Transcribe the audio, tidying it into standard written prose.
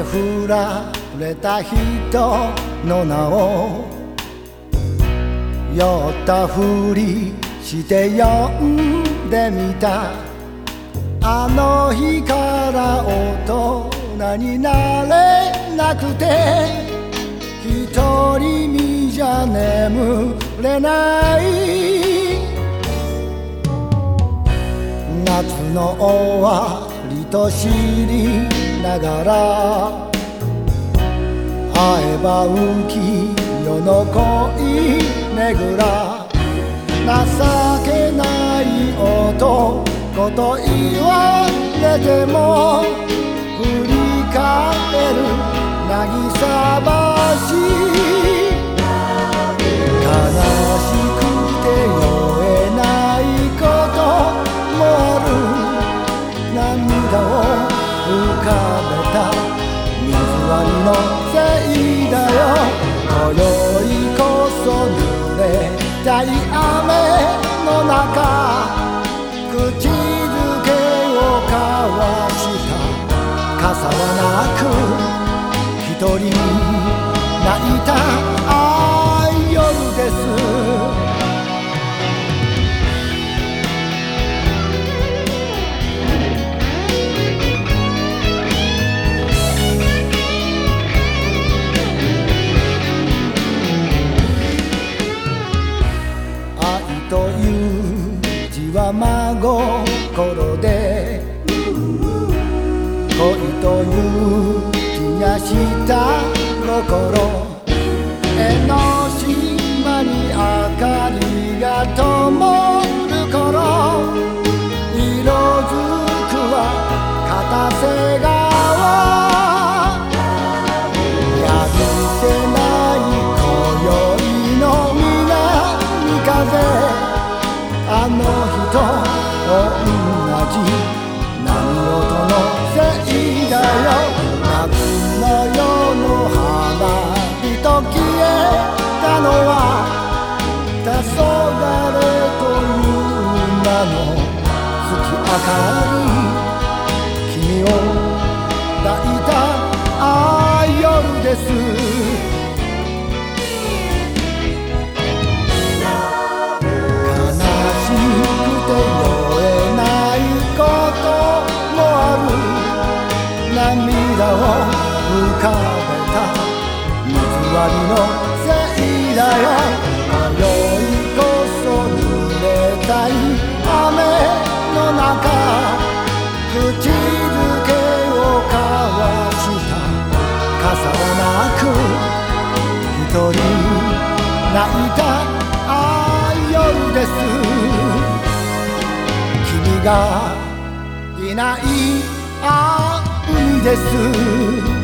振られた人の名を酔ったふりして呼んでみた。あの日から大人になれなくて独り身じゃ眠れない。夏の終わりと知りながら会えば浮き世の恋ねぐら。情けない男と言われても振り返る渚橋。悲しくて酔えないこともある。涙を浮かべた水割りのせいだよ。今宵こそ濡れたい雨の中口づけを交わした傘はなく一人泣いた夜です。愛という字は真心で恋という気がした心。江ノ島に明かりが灯る頃色づくは片瀬川。やるせない今宵の南風。あの日と同じ波音のせいだよ。夏の夜の花火と消えたのは黄昏という名の月明かり。君を抱いた夜です。涙を浮かべた水割りのせいだよ。今宵こそ濡れたい雨の中口づけを交わした傘はなく一人泣いた夜です。君がいない海です。